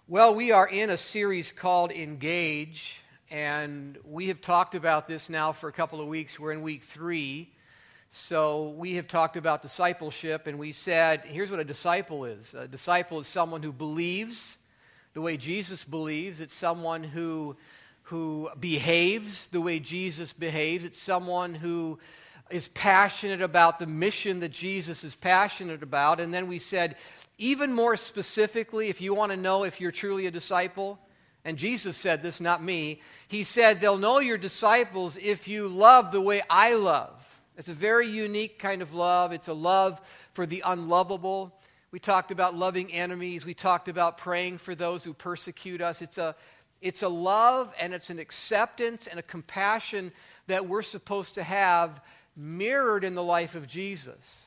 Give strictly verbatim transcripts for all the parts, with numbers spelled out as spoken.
Well, we are in a series called Engage, and we have talked about this now for a couple of weeks. We're in week three. So we have talked about discipleship, and we said, here's what a disciple is. A disciple is someone who believes the way Jesus believes. It's someone who, who behaves the way Jesus behaves. It's someone who is passionate about the mission that Jesus is passionate about. And then we said, even more specifically, if you want to know if you're truly a disciple, and Jesus said this, not me, he said, they'll know you're disciples if you love the way I love. It's a very unique kind of love. It's a love for the unlovable. We talked about loving enemies. We talked about praying for those who persecute us. It's a, it's a love and it's an acceptance and a compassion that we're supposed to have mirrored in the life of Jesus.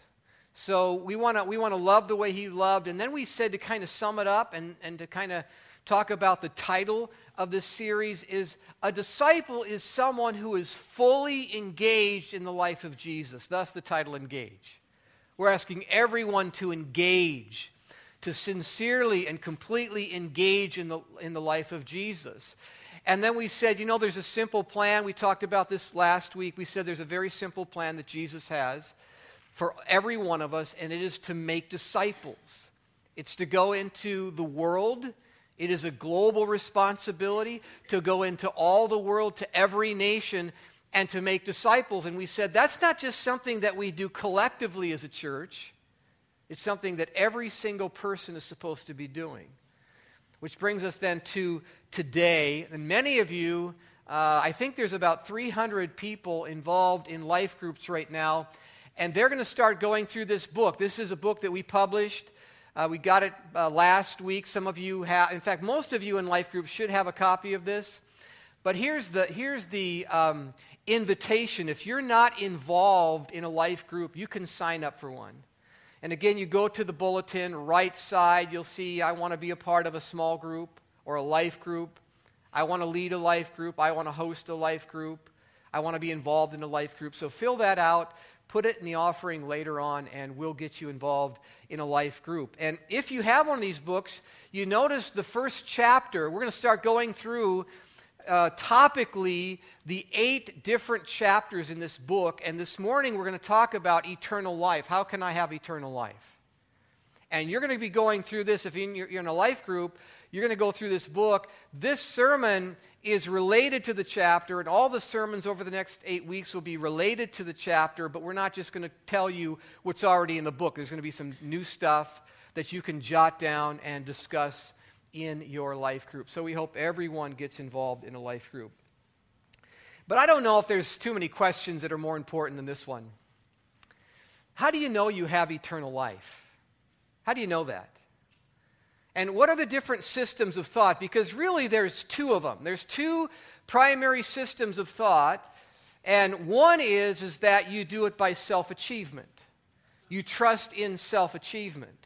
So we want to we want to love the way he loved. And then we said, to kind of sum it up and, and to kind of talk about the title of this series, is a disciple is someone who is fully engaged in the life of Jesus. Thus the title, Engage. We're asking everyone to engage, to sincerely and completely engage in the, in the life of Jesus. And then we said, you know, there's a simple plan. We talked about this last week. We said there's a very simple plan that Jesus has for every one of us, and it is to make disciples. It's to go into the world. It is a global responsibility to go into all the world, to every nation, and to make disciples. And we said that's not just something that we do collectively as a church. It's something that every single person is supposed to be doing. Which brings us then to today. And many of you, uh, I think there's about three hundred people involved in life groups right now. And they're going to start going through this book. This is a book that we published. Uh, we got it uh, last week. Some of you have, in fact, most of you in life groups should have a copy of this. But here's the, here's the um, invitation. If you're not involved in a life group, you can sign up for one. And again, you go to the bulletin, right side, you'll see, I want to be a part of a small group or a life group. I want to lead a life group. I want to host a life group. I want to be involved in a life group. So fill that out. Put it in the offering later on, and we'll get you involved in a life group. And if you have one of these books, you notice the first chapter. We're going to start going through uh, topically the eight different chapters in this book. And this morning we're going to talk about eternal life. How can I have eternal life? And you're going to be going through this. If you're in a life group, you're going to go through this book. This sermon is related to the chapter, and all the sermons over the next eight weeks will be related to the chapter, but we're not just going to tell you what's already in the book. There's going to be some new stuff that you can jot down and discuss in your life group. So we hope everyone gets involved in a life group. But I don't know if there's too many questions that are more important than this one. How do you know you have eternal life? How do you know that? And what are the different systems of thought? Because really there's two of them. There's two primary systems of thought. And one is, is that you do it by self-achievement. You trust in self-achievement.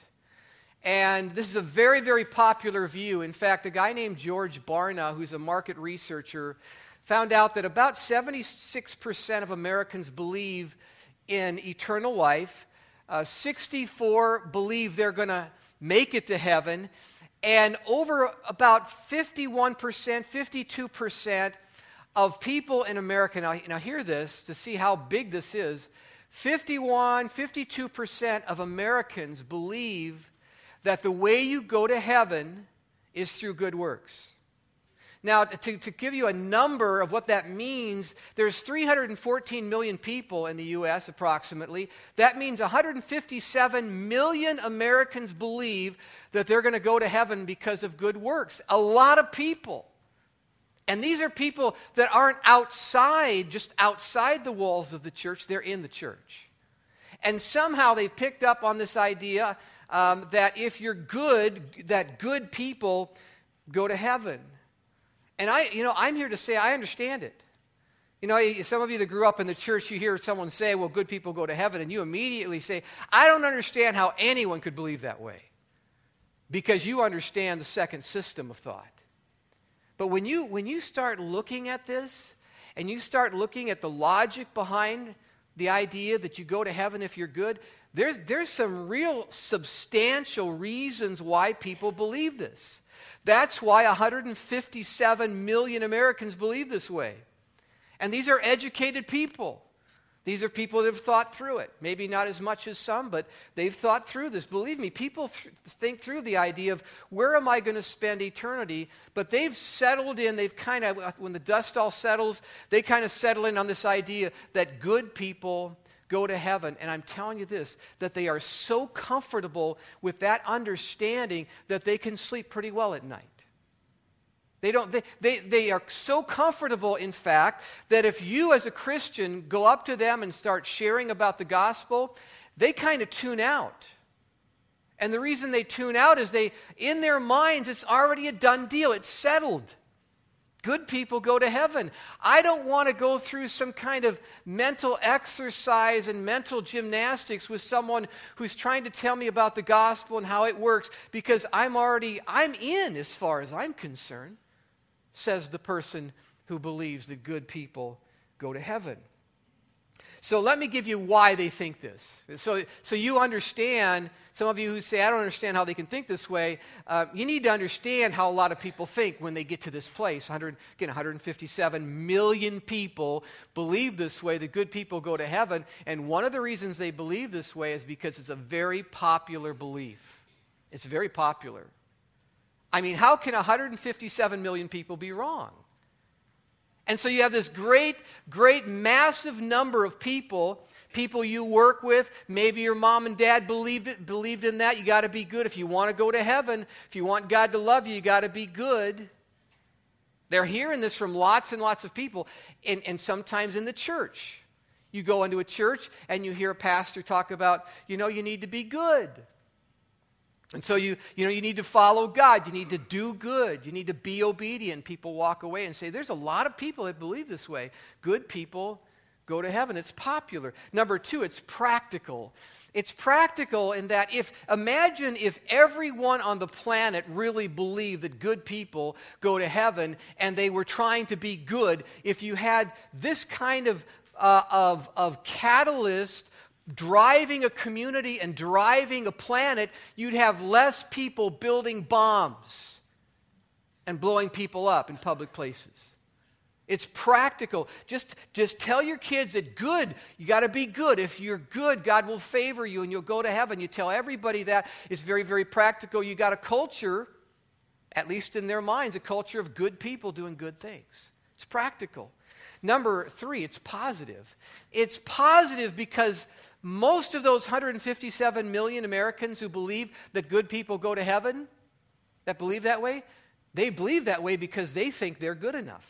And this is a very, very popular view. In fact, a guy named George Barna, who's a market researcher, found out that about seventy-six percent of Americans believe in eternal life. Uh, sixty-four believe they're going to make it to heaven, and over about fifty-one percent, fifty-two percent of people in America, now, now hear this to see how big this is, fifty-one, fifty-two percent of Americans believe that the way you go to heaven is through good works. Now, to, to give you a number of what that means, there's three hundred fourteen million people in the U S approximately. That means one hundred fifty-seven million Americans believe that they're going to go to heaven because of good works. A lot of people. And these are people that aren't outside, just outside the walls of the church. They're in the church. And somehow they've picked up on this idea um, that if you're good, that good people go to heaven. And I, you know, I'm here to say I understand it. You know, some of you that grew up in the church, you hear someone say, well, good people go to heaven, and you immediately say, I don't understand how anyone could believe that way. Because you understand the second system of thought. But when you, when you start looking at this, and you start looking at the logic behind the idea that you go to heaven if you're good, there's, there's some real substantial reasons why people believe this. That's why one hundred fifty-seven million Americans believe this way. And these are educated people. These are people that have thought through it. Maybe not as much as some, but they've thought through this. Believe me, people th- think through the idea of where am I going to spend eternity? But they've settled in, they've kind of, when the dust all settles, they kind of settle in on this idea that good people go to heaven. And I'm telling you this, that they are so comfortable with that understanding that they can sleep pretty well at night. They don't. They, they, they are so comfortable, in fact, that if you as a Christian go up to them and start sharing about the gospel, they kind of tune out. And the reason they tune out is they, in their minds, it's already a done deal. It's settled. Good people go to heaven. I don't want to go through some kind of mental exercise and mental gymnastics with someone who's trying to tell me about the gospel and how it works, because I'm already, I'm in as far as I'm concerned, says the person who believes that good people go to heaven. So let me give you why they think this. So, so you understand, some of you who say, I don't understand how they can think this way, uh, you need to understand how a lot of people think when they get to this place. one hundred, again, one hundred fifty-seven million people believe this way, that good people go to heaven. And one of the reasons they believe this way is because it's a very popular belief. It's very popular. I mean, how can one hundred fifty-seven million people be wrong? And so you have this great, great, massive number of people, people you work with. Maybe your mom and dad believed it, believed in that. You got to be good. If you want to go to heaven, if you want God to love you, you got to be good. They're hearing this from lots and lots of people, and, and sometimes in the church. You go into a church and you hear a pastor talk about, you know, you need to be good. And so you, you know, you need to follow God. You need to do good. You need to be obedient. People walk away and say, there's a lot of people that believe this way. Good people go to heaven. It's popular. Number two, it's practical. It's practical in that if, imagine if everyone on the planet really believed that good people go to heaven and they were trying to be good. If you had this kind of, uh, of, of catalyst driving a community and driving a planet, you'd have less people building bombs and blowing people up in public places. It's practical. Just, just tell your kids that good, you got to be good. If you're good, God will favor you and you'll go to heaven. You tell everybody that. It's very, very practical. You got a culture, at least in their minds, a culture of good people doing good things. It's practical. Number three, it's positive. It's positive because most of those one hundred fifty-seven million Americans who believe that good people go to heaven, that believe that way, they believe that way because they think they're good enough.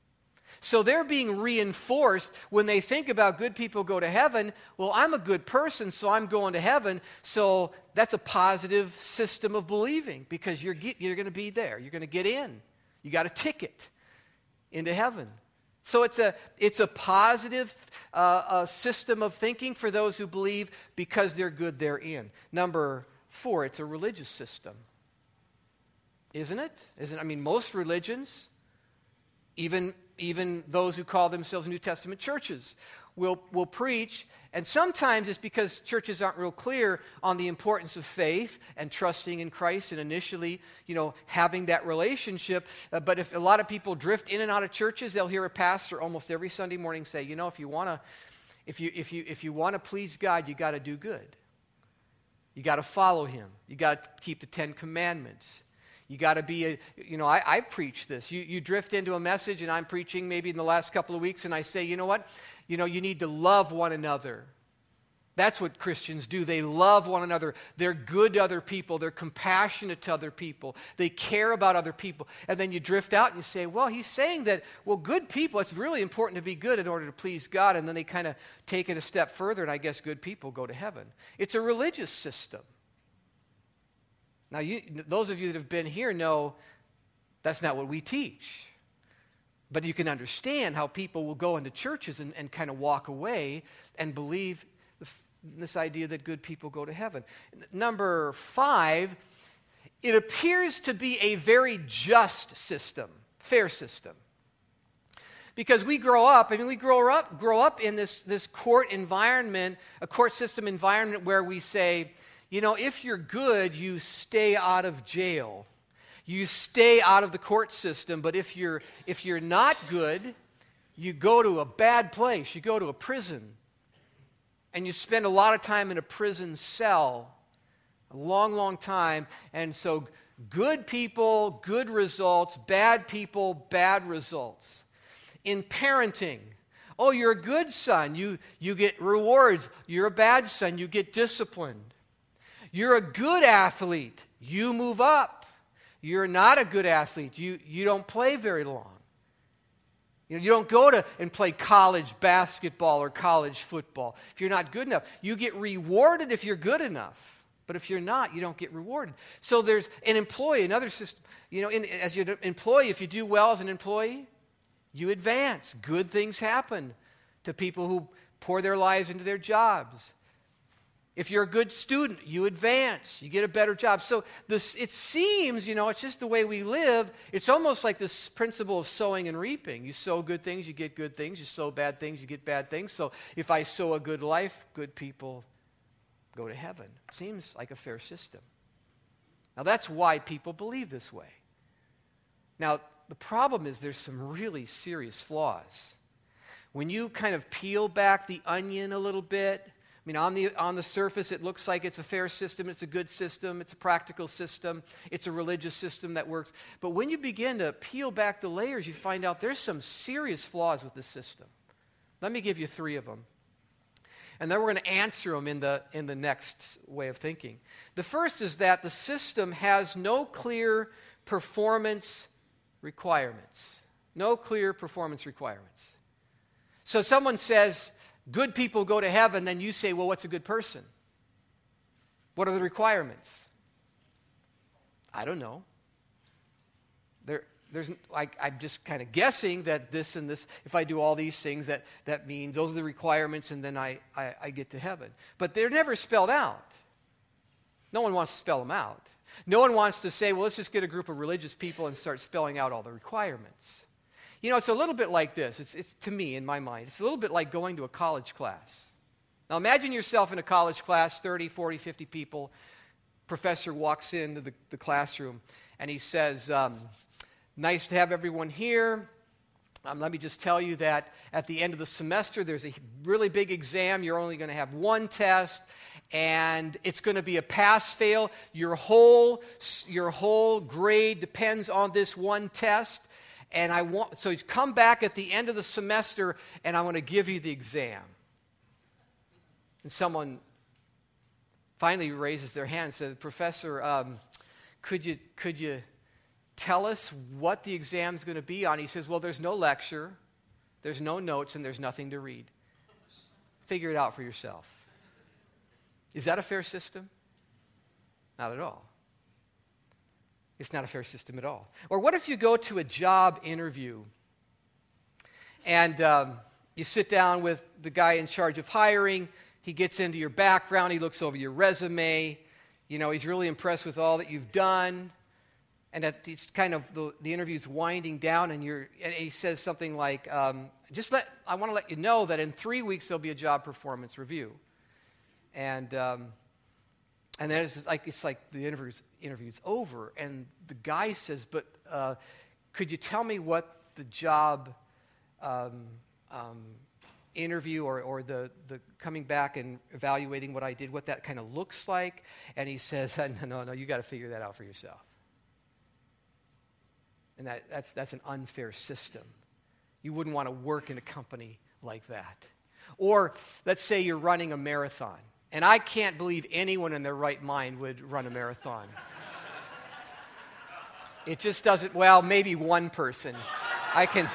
So they're being reinforced when they think about good people go to heaven. Well, I'm a good person, so I'm going to heaven. So that's a positive system of believing because you're, get, you're going to be there. You're going to get in. You got a ticket into heaven. So it's a, it's a positive uh, uh, system of thinking for those who believe because they're good, they're in. Number four, it's a religious system. Isn't it? Isn't, I mean, most religions, even, even those who call themselves New Testament churches, will, will preach, and sometimes it's because churches aren't real clear on the importance of faith and trusting in Christ and initially, you know, having that relationship. Uh, but if a lot of people drift in and out of churches, they'll hear a pastor almost every Sunday morning say, you know, if you want to, if you if you if you want to please God, you got to do good. You got to follow Him. You got to keep the Ten Commandments. You got to be a, you know, I, I preach this. You, you drift into a message and I'm preaching maybe in the last couple of weeks and I say, you know what? You know, you need to love one another. That's what Christians do. They love one another. They're good to other people. They're compassionate to other people. They care about other people. And then you drift out and you say, well, he's saying that, well, good people, it's really important to be good in order to please God. And then they kind of take it a step further and I guess good people go to heaven. It's a religious system. Now, you, those of you that have been here know that's not what we teach. But you can understand how people will go into churches and, and kind of walk away and believe this idea that good people go to heaven. Number five, it appears to be a very just system, fair system. Because we grow up, I mean, we grow up, grow up in this, this court environment, a court system environment where we say, you know, if you're good, you stay out of jail. You stay out of the court system, but if you're if you're not good, you go to a bad place. You go to a prison. And you spend a lot of time in a prison cell, a long, long time. And so good people, good results. Bad people, bad results. In parenting, oh, you're a good son. You, you get rewards. You're a bad son. You get disciplined. You're a good athlete. You move up. You're not a good athlete. You, you don't play very long. You know, you don't go to and play college basketball or college football if you're not good enough. You get rewarded if you're good enough. But if you're not, you don't get rewarded. So there's an employee, another system. You know, in, as an employee, if you do well as an employee, you advance. Good things happen to people who pour their lives into their jobs. If you're a good student, you advance. You get a better job. So this, it seems, you know, it's just the way we live. It's almost like this principle of sowing and reaping. You sow good things, you get good things. You sow bad things, you get bad things. So if I sow a good life, good people go to heaven. Seems like a fair system. Now that's why people believe this way. Now the problem is there's some really serious flaws. When you kind of peel back the onion a little bit, I mean, on the on the surface, it looks like it's a fair system, it's a good system, it's a practical system, it's a religious system that works. But when you begin to peel back the layers, you find out there's some serious flaws with the system. Let me give you three of them. And then we're going to answer them in the, in the next way of thinking. The first is that the system has no clear performance requirements. No clear performance requirements. So someone says, good people go to heaven, then you say, well, what's a good person? What are the requirements? I don't know. There, there's like I'm just kind of guessing that this and this, if I do all these things, that, that means those are the requirements, and then I, I, I get to heaven. But they're never spelled out. No one wants to spell them out. No one wants to say, well, let's just get a group of religious people and start spelling out all the requirements. You know, it's a little bit like this. It's, it's to me, in my mind, it's a little bit like going to a college class. Now imagine yourself in a college class, thirty, forty, fifty people. Professor walks into the, the classroom and he says, um, nice to have everyone here. Um, let me just tell you that at the end of the semester, there's a really big exam. You're only going to have one test, and it's going to be a pass-fail. Your whole, your whole grade depends on this one test. And I want, so you come back at the end of the semester, and I want to give you the exam. And someone finally raises their hand and says, Professor, um, could you could you tell us what the exam's going to be on? He says, well, there's no lecture, there's no notes, and there's nothing to read. Figure it out for yourself. Is that a fair system? Not at all. It's not a fair system at all. Or what if you go to a job interview and um, you sit down with the guy in charge of hiring. He gets into your background. He looks over your resume. You know, he's really impressed with all that you've done. And at it's kind of the, the interview's winding down, and you're and he says something like, um, "Just let I want to let you know that in three weeks there'll be a job performance review." And um, And then it's like it's like the interview's, interview's over, and the guy says, but uh, could you tell me what the job um, um, interview or, or the, the coming back and evaluating what I did, what that kind of looks like? And he says, no, no, no, you got to figure that out for yourself. And that, that's, that's an unfair system. You wouldn't want to work in a company like that. Or let's say you're running a marathon. And I can't believe anyone in their right mind would run a marathon. It just doesn't, well, maybe one person. I can,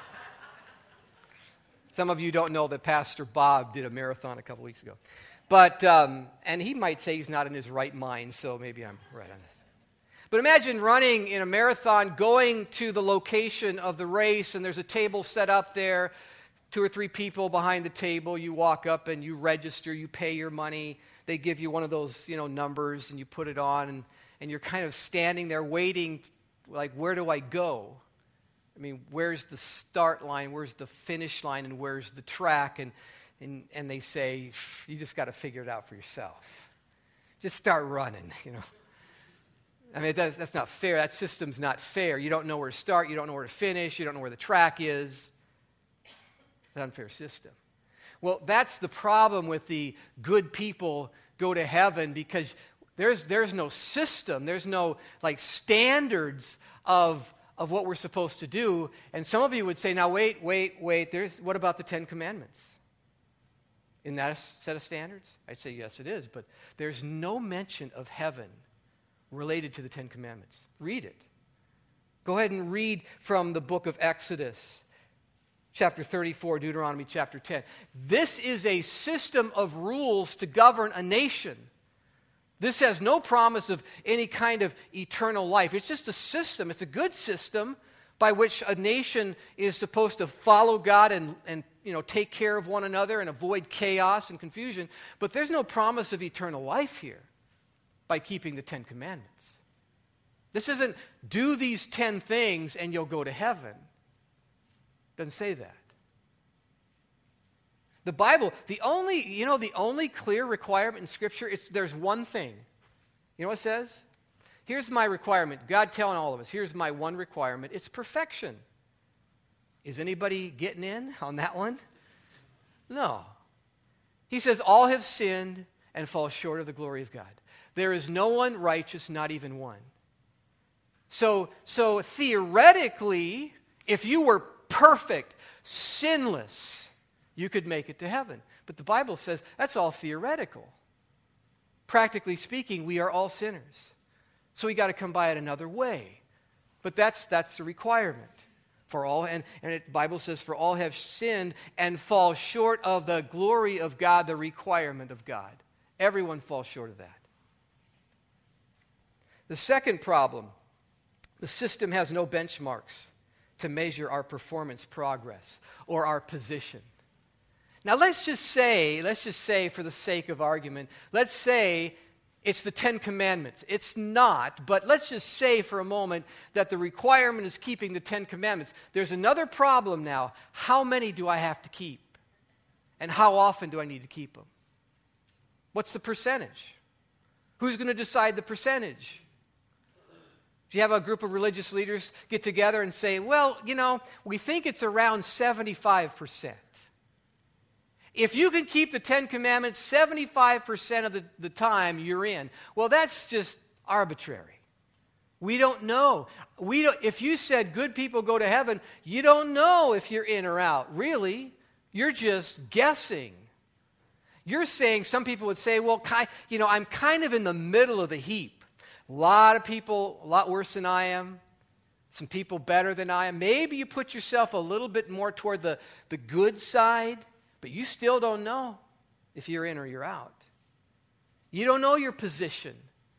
some of you don't know that Pastor Bob did a marathon a couple weeks ago. But, um, and he might say he's not in his right mind, so maybe I'm right on this. But imagine running in a marathon, going to the location of the race, and there's a table set up there. Two or three people behind the table, you walk up and you register, you pay your money. They give you one of those, you know, numbers, and you put it on, and, and you're kind of standing there waiting, like, where do I go? I mean, where's the start line, where's the finish line, and where's the track? And, and, and they say, you just got to figure it out for yourself. Just start running, you know. I mean, that's, that's not fair. That system's not fair. You don't know where to start. You don't know where to finish. You don't know where the track is. It's an unfair system. Well, that's the problem with the good people go to heaven, because there's, there's no system. There's no, like, standards of, of what we're supposed to do. And some of you would say, now, wait, wait, wait. There's, what about the Ten Commandments? Isn't that a set of standards? I'd say, yes, it is. But there's no mention of heaven related to the Ten Commandments. Read it. Go ahead and read from the book of Exodus, chapter thirty-four, Deuteronomy chapter ten. This is a system of rules to govern a nation. This has no promise of any kind of eternal life. It's just a system. It's a good system by which a nation is supposed to follow God and, and you know, take care of one another and avoid chaos and confusion. But there's no promise of eternal life here by keeping the Ten Commandments. This isn't do these ten things and you'll go to heaven. It doesn't say that. The Bible, the only, you know, the only clear requirement in Scripture, it's there's one thing. You know what it says? Here's my requirement. God telling all of us, here's my one requirement. It's perfection. Is anybody getting in on that one? No. He says, all have sinned and fall short of the glory of God. There is no one righteous, not even one. So, so theoretically, if you were perfect, sinless, you could make it to heaven. But the Bible says that's all theoretical. Practically speaking, we are all sinners. So we got to come by it another way. But that's that's the requirement for all. And, and it, the Bible says, for all have sinned and fall short of the glory of God, the requirement of God. Everyone falls short of that. The second problem, the system has no benchmarks to measure our performance progress or our position. Now let's just say, let's just say for the sake of argument, let's say it's the Ten Commandments. It's not, but let's just say for a moment that the requirement is keeping the Ten Commandments. There's another problem now. How many do I have to keep? And how often do I need to keep them? What's the percentage? Who's going to decide the percentage? Do you have a group of religious leaders get together and say, well, you know, we think it's around seventy-five percent. If you can keep the Ten Commandments seventy-five percent of the, the time, you're in. Well, that's just arbitrary. We don't know. We don't, if you said good people go to heaven, you don't know if you're in or out. Really, you're just guessing. You're saying, some people would say, well, you know, I'm kind of in the middle of the heap. A lot of people, a lot worse than I am. Some people better than I am. Maybe you put yourself a little bit more toward the, the good side, but you still don't know if you're in or you're out. You don't know your position.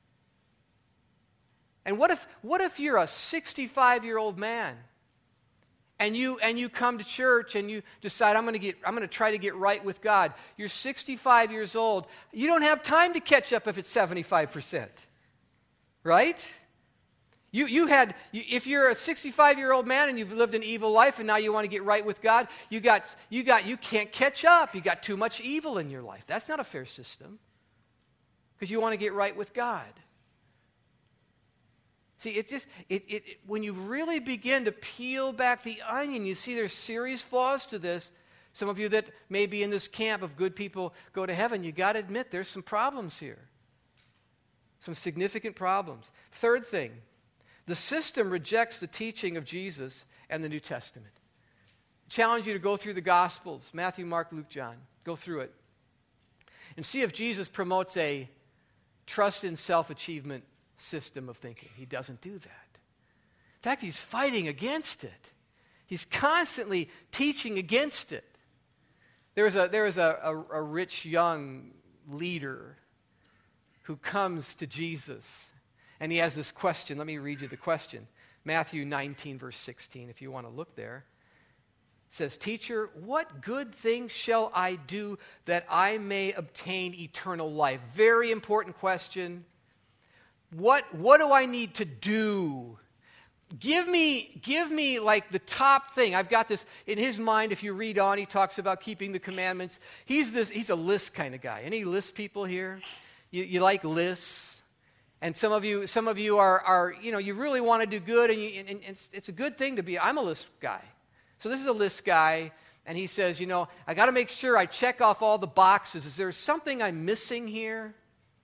And what if what if you're a sixty-five-year-old man and you and you come to church and you decide I'm going to get I'm going to try to get right with God. You're sixty-five years old. You don't have time to catch up if it's seventy-five percent. Right? You you had you, if you're a sixty-five-year-old man and you've lived an evil life and now you want to get right with God, you got you got you can't catch up. You got too much evil in your life. That's not a fair system. Because you want to get right with God. See, it just it, it it when you really begin to peel back the onion, you see there's serious flaws to this. Some of you that may be in this camp of good people go to heaven, you got to admit there's some problems here. Some significant problems. Third thing, the system rejects the teaching of Jesus and the New Testament. I challenge you to go through the Gospels, Matthew, Mark, Luke, John. Go through it. And see if Jesus promotes a trust in self-achievement system of thinking. He doesn't do that. In fact, he's fighting against it. He's constantly teaching against it. There was a, there was a, a, a rich young leader who comes to Jesus, and he has this question. Let me read you the question. Matthew nineteen, verse sixteen, if you want to look there. It says, Teacher, what good thing shall I do that I may obtain eternal life? Very important question. What, what do I need to do? Give me, give me like the top thing. I've got this in his mind. If you read on, he talks about keeping the commandments. He's this. He's a list kind of guy. Any list people here? You, you like lists? And some of you, some of you are, are you know, you really want to do good, and, you, and it's, it's a good thing to be. I'm a list guy. So this is a list guy, and he says, you know, I got to make sure I check off all the boxes. Is there something I'm missing here?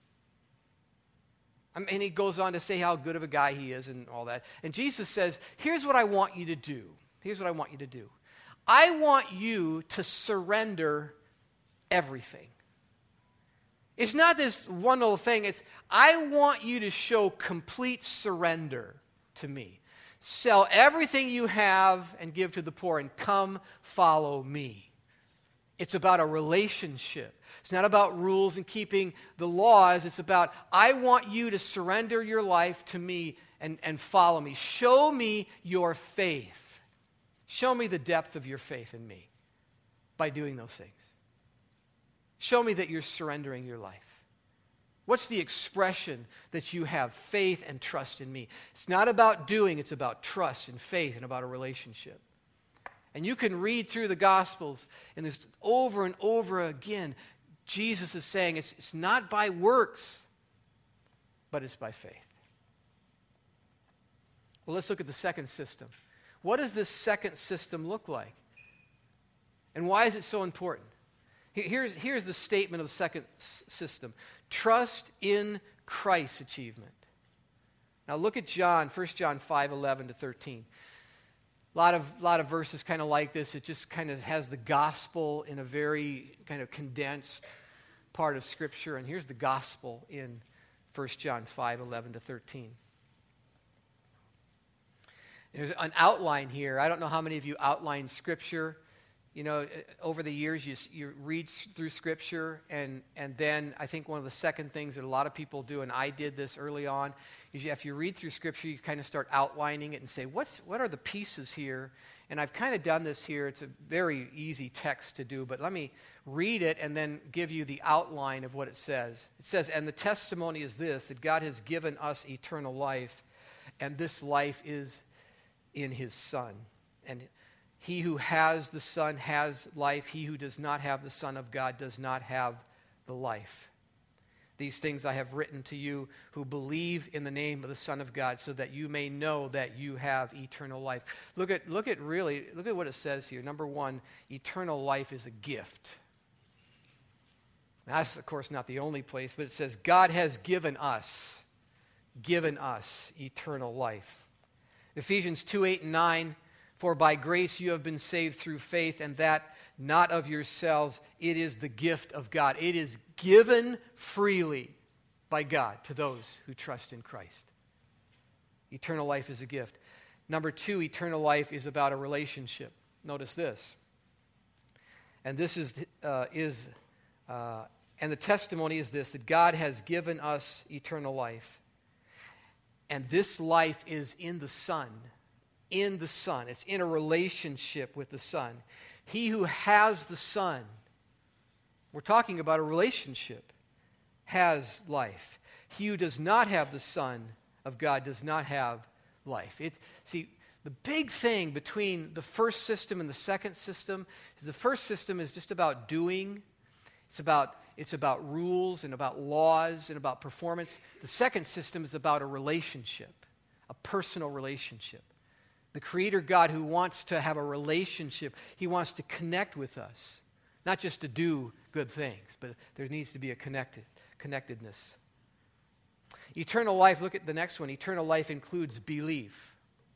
I mean, he goes on to say how good of a guy he is and all that. And Jesus says, here's what I want you to do. Here's what I want you to do. I want you to surrender everything. It's not this one little thing. It's, I want you to show complete surrender to me. Sell everything you have and give to the poor and come follow me. It's about a relationship. It's not about rules and keeping the laws. It's about, I want you to surrender your life to me and, and follow me. Show me your faith. Show me the depth of your faith in me by doing those things. Show me that you're surrendering your life. What's the expression that you have faith and trust in me? It's not about doing, it's about trust and faith and about a relationship. And you can read through the Gospels, and there's over and over again, Jesus is saying it's, it's not by works, but it's by faith. Well, let's look at the second system. What does this second system look like? And why is it so important? Here's, here's the statement of the second s- system. Trust in Christ's achievement. Now look at John, First John five, eleven to thirteen. A lot of, lot of verses kind of like this. It just kind of has the gospel in a very kind of condensed part of Scripture. And here's the gospel in First John five, eleven to thirteen. There's an outline here. I don't know how many of you outline Scripture. You know, over the years, you, you read through Scripture, and, and then I think one of the second things that a lot of people do, and I did this early on, is you, if you read through Scripture, you kind of start outlining it and say, what's what are the pieces here? And I've kind of done this here. It's a very easy text to do, but let me read it and then give you the outline of what it says. It says, and the testimony is this, that God has given us eternal life, and this life is in His Son. And he who has the Son has life. He who does not have the Son of God does not have the life. These things I have written to you who believe in the name of the Son of God, so that you may know that you have eternal life. Look at, look at really, look at what it says here. Number one, eternal life is a gift. Now, that's, of course, not the only place, but it says God has given us, given us eternal life. Ephesians two, eight, and nine, for by grace you have been saved through faith, and that not of yourselves. It is the gift of God. It is given freely by God to those who trust in Christ. Eternal life is a gift. Number two, eternal life is about a relationship. Notice this. And this is, uh, is uh, and the testimony is this, that God has given us eternal life. And this life is in the Son. In the Son. It's in a relationship with the Son. He who has the Son, we're talking about a relationship, has life. He who does not have the Son of God does not have life. It, see, the big thing between the first system and the second system is the first system is just about doing. It's about, it's about rules and about laws and about performance. The second system is about a relationship, a personal relationship. The Creator God who wants to have a relationship, He wants to connect with us. Not just to do good things, but there needs to be a connected, connectedness. Eternal life, look at the next one. Eternal life includes belief.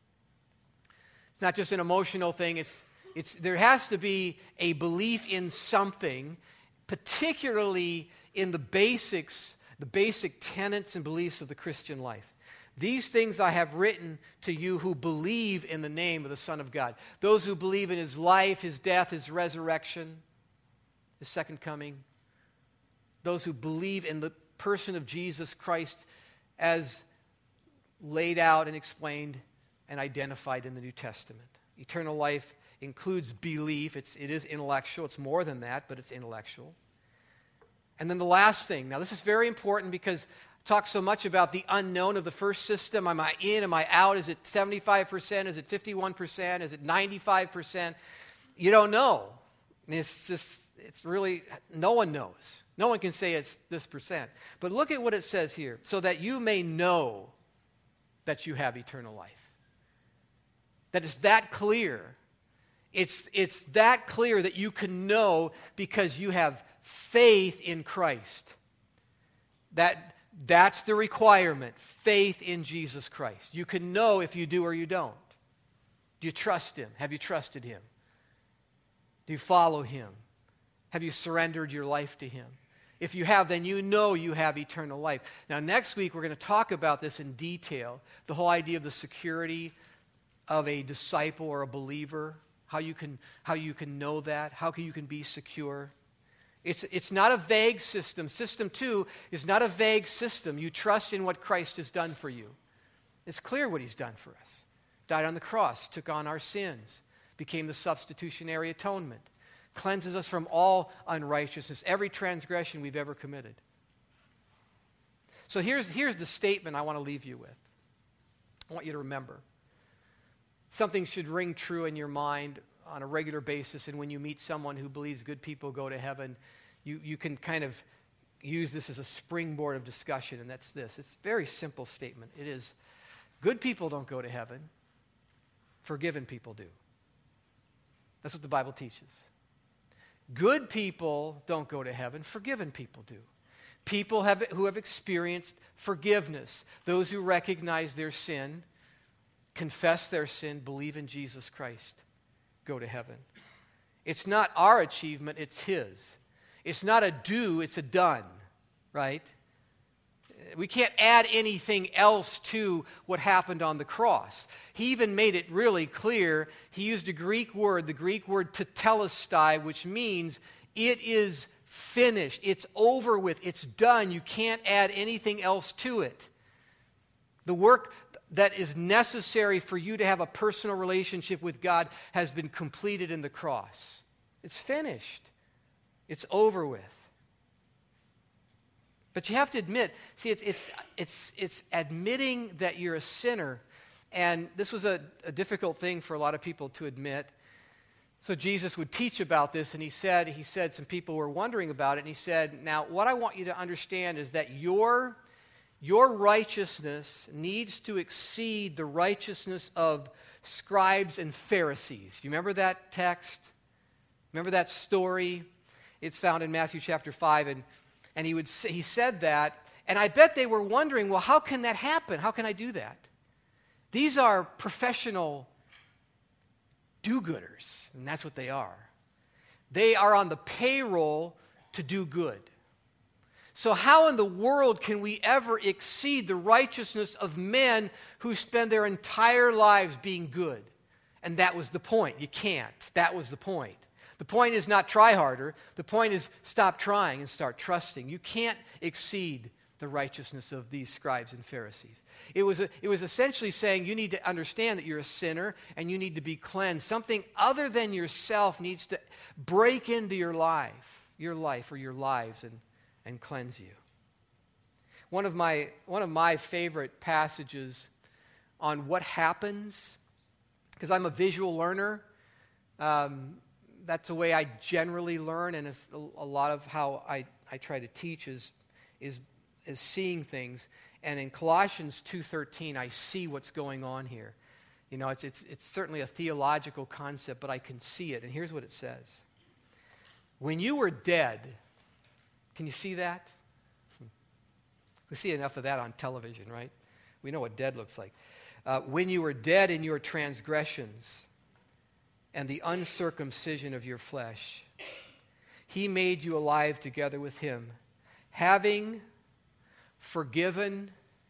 It's not just an emotional thing. It's, it's, there has to be a belief in something, particularly in the basics, the basic tenets and beliefs of the Christian life. These things I have written to you who believe in the name of the Son of God. Those who believe in His life, His death, His resurrection, His second coming. Those who believe in the person of Jesus Christ as laid out and explained and identified in the New Testament. Eternal life includes belief. It's, it is intellectual. It's more than that, but it's intellectual. And then the last thing. Now, this is very important because talk so much about the unknown of the first system. Am I in? Am I out? Is it seventy-five percent? Is it fifty-one percent? Is it ninety-five percent? You don't know. It's just, it's really, no one knows. No one can say it's this percent. But look at what it says here. So that you may know that you have eternal life. That it's that clear. It's, it's that clear that you can know because you have faith in Christ. That, that's the requirement, faith in Jesus Christ. You can know if you do or you don't. Do you trust Him? Have you trusted Him? Do you follow Him? Have you surrendered your life to Him? If you have, then you know you have eternal life. Now, next week, we're going to talk about this in detail, the whole idea of the security of a disciple or a believer, how you can, how you can know that, how you can be secure. It's, it's not a vague system. System two is not a vague system. You trust in what Christ has done for you. It's clear what He's done for us. Died on the cross, took on our sins, became the substitutionary atonement, cleanses us from all unrighteousness, every transgression we've ever committed. So here's, here's the statement I want to leave you with. I want you to remember. Something should ring true in your mind on a regular basis, and when you meet someone who believes good people go to heaven, you, you can kind of use this as a springboard of discussion, and that's this. It's a very simple statement. It is, good people don't go to heaven, forgiven people do. That's what the Bible teaches. Good people don't go to heaven, forgiven people do. People have, who have experienced forgiveness, those who recognize their sin, confess their sin, believe in Jesus Christ, go to heaven. It's not our achievement, it's His. It's not a do, it's a done, right? We can't add anything else to what happened on the cross. He even made it really clear. He used a Greek word, the Greek word tetelestai, which means it is finished. It's over with. It's done. You can't add anything else to it. The work that is necessary for you to have a personal relationship with God has been completed in the cross. It's finished. It's over with. But you have to admit, see, it's, it's, it's, it's admitting that you're a sinner. And this was a, a difficult thing for a lot of people to admit. So Jesus would teach about this, and he said, he said some people were wondering about it, and he said, now, what I want you to understand is that your, your righteousness needs to exceed the righteousness of scribes and Pharisees. You remember that text? Remember that story? It's found in Matthew chapter five, and And he would say, he said that, and I bet they were wondering, well, how can that happen? How can I do that? These are professional do-gooders, and that's what they are. They are on the payroll to do good. So how in the world can we ever exceed the righteousness of men who spend their entire lives being good? And that was the point. You can't. That was the point. The point is not try harder. The point is stop trying and start trusting. You can't exceed the righteousness of these scribes and Pharisees. It was, a, it was essentially saying you need to understand that you're a sinner and you need to be cleansed. Something other than yourself needs to break into your life, your life or your lives and, and cleanse you. One of my, one of my favorite passages on what happens, because I'm a visual learner, um, that's the way I generally learn, and it's a, a lot of how I, I try to teach is, is, is seeing things. And in Colossians two thirteen, I see what's going on here. You know, it's, it's, it's certainly a theological concept, but I can see it. And here's what it says. When you were dead, can you see that? We see enough of that on television, right? We know what dead looks like. Uh, when you were dead in your transgressions and the uncircumcision of your flesh, He made you alive together with Him, having forgiven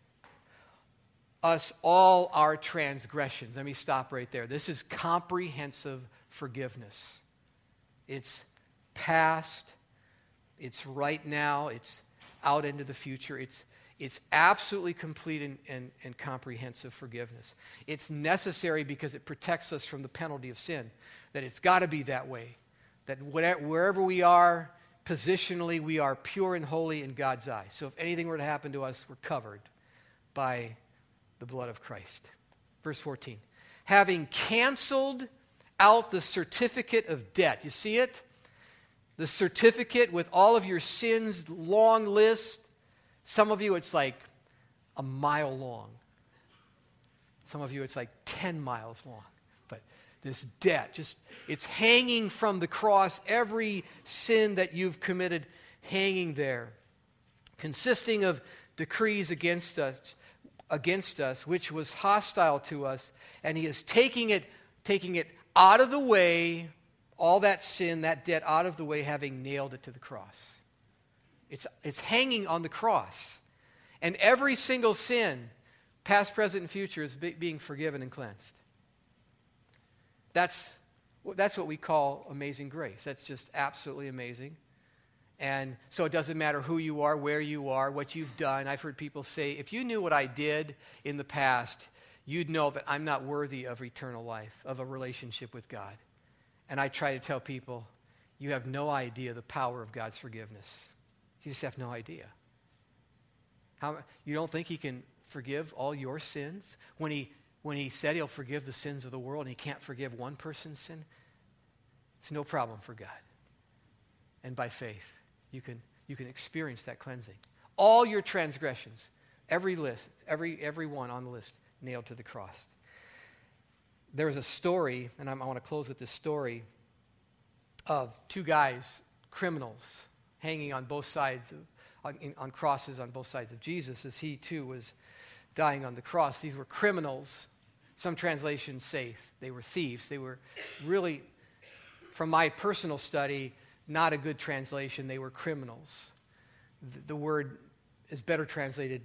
us all our transgressions. Let me stop right there. This is comprehensive forgiveness. It's past, it's right now, it's out into the future. It's It's absolutely complete and, and, and comprehensive forgiveness. It's necessary because it protects us from the penalty of sin. That it's got to be that way. That whatever, wherever we are, positionally, we are pure and holy in God's eyes. So if anything were to happen to us, we're covered by the blood of Christ. Verse fourteen. Having canceled out the certificate of debt. You see it? the certificate with all of your sins, long list. Some of you, it's like a mile long. Some of you, it's like ten miles long. But this debt, just, it's hanging from the cross. Every sin that you've committed hanging there, consisting of decrees against us, against us, which was hostile to us, and he is taking it, taking it out of the way, all that sin, that debt out of the way, having nailed it to the cross. It's, it's hanging on the cross. And every single sin, past, present, and future, is be, being forgiven and cleansed. That's, that's what we call amazing grace. That's just absolutely amazing. And so it doesn't matter who you are, where you are, what you've done. I've heard people say, if you knew what I did in the past, you'd know that I'm not worthy of eternal life, of a relationship with God. And I try to tell people, you have no idea the power of God's forgiveness. You just have no idea. How, you don't think he can forgive all your sins? When he, when he said he'll forgive the sins of the world and he can't forgive one person's sin, it's no problem for God. And by faith, you can, you can experience that cleansing. All your transgressions, every list, every, every one on the list, nailed to the cross. There was a story, and I'm, I want to close with this story, of two guys, criminals, hanging on both sides, of, on, in, on crosses on both sides of Jesus, as he too was dying on the cross. These were criminals. Some translations say they were thieves. They were really, from my personal study, not a good translation. They were criminals. The, the word is better translated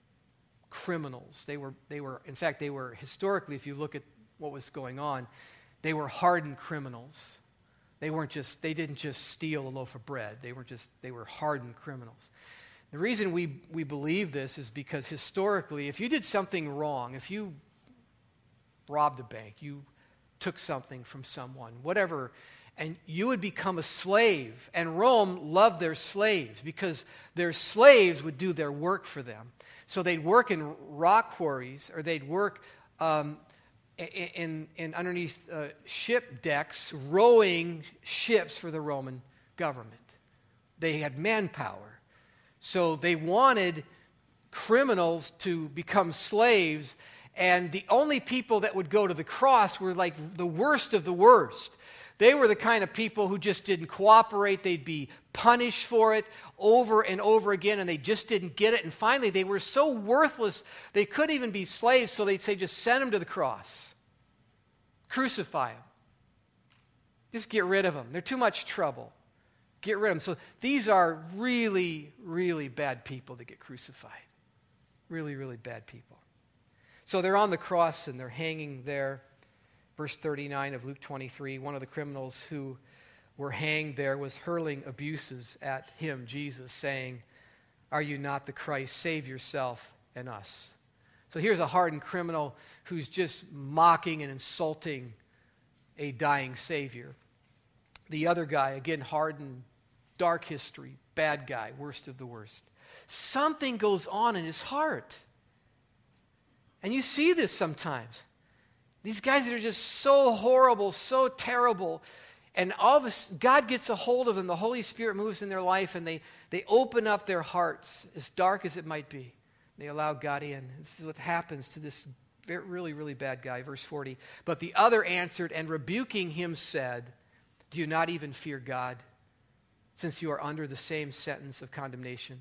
criminals. They were, they were, in fact, they were historically, if you look at what was going on, they were hardened criminals. They weren't just, they didn't just steal a loaf of bread. They weren't just, they were hardened criminals. The reason we, we believe this is because historically, if you did something wrong, if you robbed a bank, you took something from someone, whatever, and you would become a slave. And Rome loved their slaves because their slaves would do their work for them. So they'd work in rock quarries, or they'd work um, in, in, in underneath uh, ship decks, rowing ships for the Roman government. They had manpower. So they wanted criminals to become slaves, and the only people that would go to the cross were like the worst of the worst. They were the kind of people who just didn't cooperate. They'd be punished for it over and over again, and they just didn't get it. And finally, they were so worthless, they couldn't even be slaves, so they'd say, just send them to the cross. Crucify them. Just get rid of them. They're too much trouble. Get rid of them. So these are really, really bad people that get crucified. Really, really bad people. So they're on the cross, and they're hanging there. Verse thirty-nine of Luke twenty-three, one of the criminals who were hanged there was hurling abuses at him, Jesus, saying, "Are you not the Christ? Save yourself and us." So here's a hardened criminal who's just mocking and insulting a dying Savior. The other guy, again, hardened, dark history, bad guy, worst of the worst. Something goes on in his heart. And you see this sometimes. These guys that are just so horrible, so terrible, and all of a, God gets a hold of them, the Holy Spirit moves in their life, and they, they open up their hearts, as dark as it might be. They allow God in. This is what happens to this very, really, really bad guy. Verse forty, but the other answered and rebuking him said, "Do you not even fear God, since you are under the same sentence of condemnation?"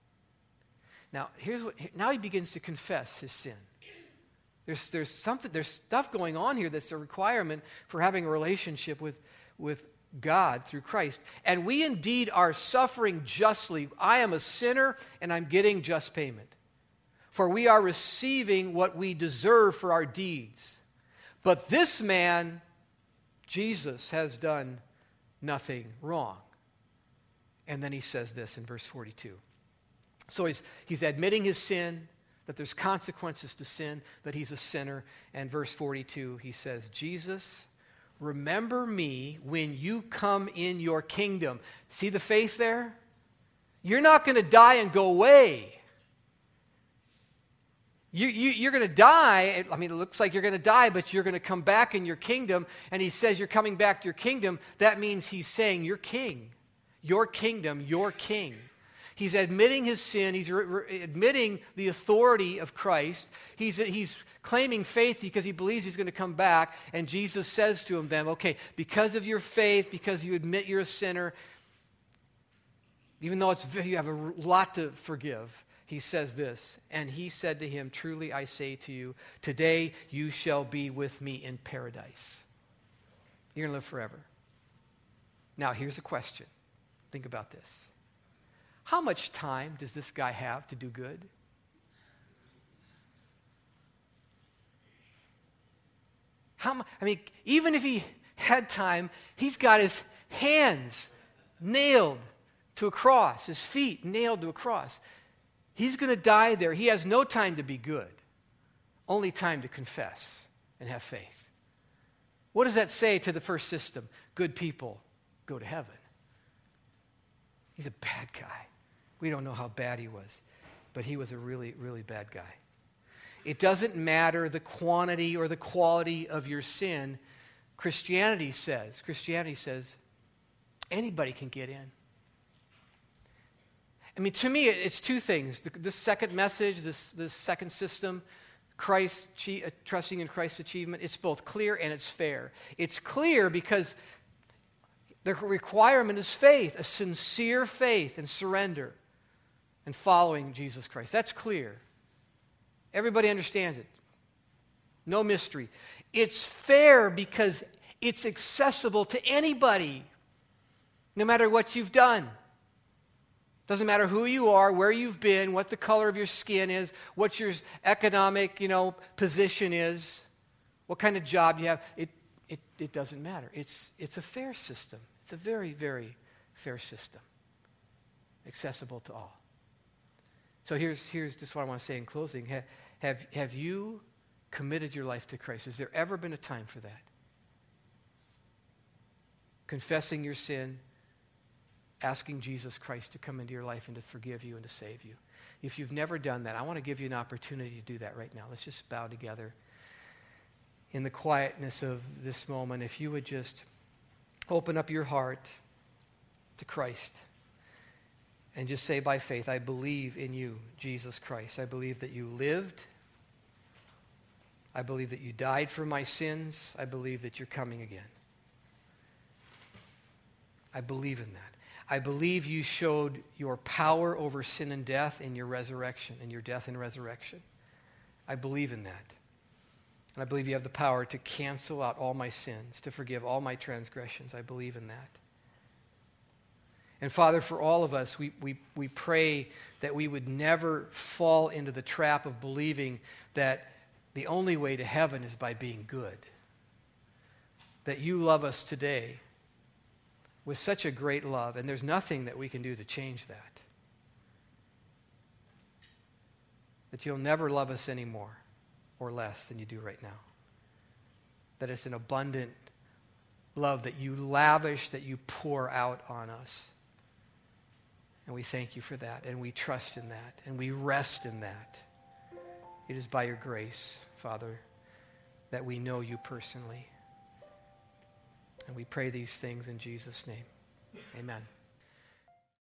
Now, here's what, now he begins to confess his sin. There's, there's something, there's stuff going on here that's a requirement for having a relationship with, with God through Christ. And we indeed are suffering justly. I am a sinner, and I'm getting just payment. For we are receiving what we deserve for our deeds. But this man, Jesus, has done nothing wrong. And then he says this in verse forty-two. So he's, he's admitting his sin, that there's consequences to sin, that he's a sinner. And verse forty-two, he says, "Jesus, remember me when you come in your kingdom." See the faith there? You're not going to die and go away. You, you, you're going to die. I mean, it looks like you're going to die, but you're going to come back in your kingdom. And he says you're coming back to your kingdom. That means he's saying you're king. your kingdom, your king. He's admitting his sin. He's re- re- admitting the authority of Christ. He's, he's claiming faith because he believes he's going to come back. And Jesus says to him then, okay, because of your faith, because you admit you're a sinner, even though it's, you have a lot to forgive, he says this, and he said to him, truly I say to you, today you shall be with me in paradise. You're going to live forever. Now, here's a question. Think about this. How much time does this guy have to do good? How mu- I mean, even if he had time, he's got his hands nailed to a cross, his feet nailed to a cross. He's going to die there. He has no time to be good, only time to confess and have faith. What does that say to the first system? Good people go to heaven. He's a bad guy. We don't know how bad he was, but he was a really, really bad guy. It doesn't matter the quantity or the quality of your sin. Christianity says, Christianity says, anybody can get in. I mean, to me, it's two things. The, this second message, this, this second system, Christ, uh, trusting in Christ's achievement, it's both clear and it's fair. It's clear because the requirement is faith, a sincere faith and surrender and following Jesus Christ. That's clear. Everybody understands it. No mystery. It's fair because it's accessible to anybody, no matter what you've done. Doesn't matter who you are, where you've been, what the color of your skin is, what your economic, you know, position is, what kind of job you have. It, it, it doesn't matter. It's, it's a fair system. It's a very, very fair system, accessible to all. So here's, here's just what I want to say in closing. Have, have, have you committed your life to Christ? Has there ever been a time for that? Confessing your sin, asking Jesus Christ to come into your life and to forgive you and to save you. If you've never done that, I want to give you an opportunity to do that right now. Let's just bow together in the quietness of this moment. If you would just open up your heart to Christ and just say by faith, I believe in you, Jesus Christ. I believe that you lived. I believe that you died for my sins. I believe that you're coming again. I believe in that. I believe you showed your power over sin and death in your resurrection, in your death and resurrection. I believe in that. And I believe you have the power to cancel out all my sins, to forgive all my transgressions. I believe in that. And Father, for all of us, we, we, we pray that we would never fall into the trap of believing that the only way to heaven is by being good. That you love us today with such a great love, and there's nothing that we can do to change that. That you'll never love us any more or less than you do right now. That it's an abundant love that you lavish, that you pour out on us. And we thank you for that, and we trust in that, and we rest in that. It is by your grace, Father, that we know you personally. And we pray these things in Jesus' name. Amen.